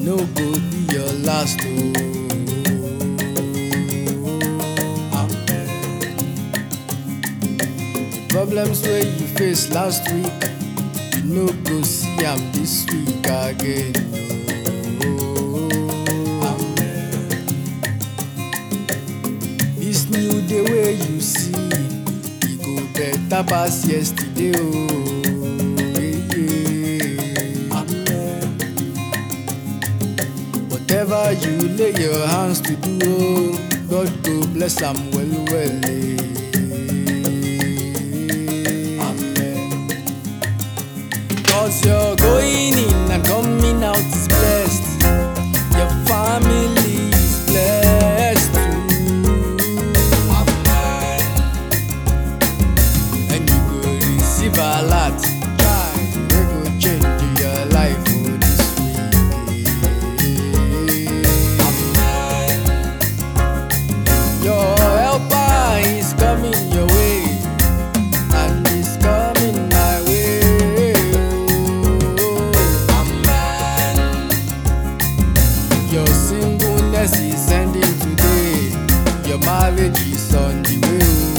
no go be your last oh. The problems where you faced last week, you no go see am this week again oh. This new day where you see, e go better pass yesterday oh. Whatever you lay your hands to do, oh, God go bless am well well. Amen. Cause your going in and coming out is blessed. Your family is blessed too. Amen. And you go receive a lot. We go change your life for this week. Your helper is coming your way, and he's coming my way. Amen. Your singleness is ending today. Your marriage is on the way.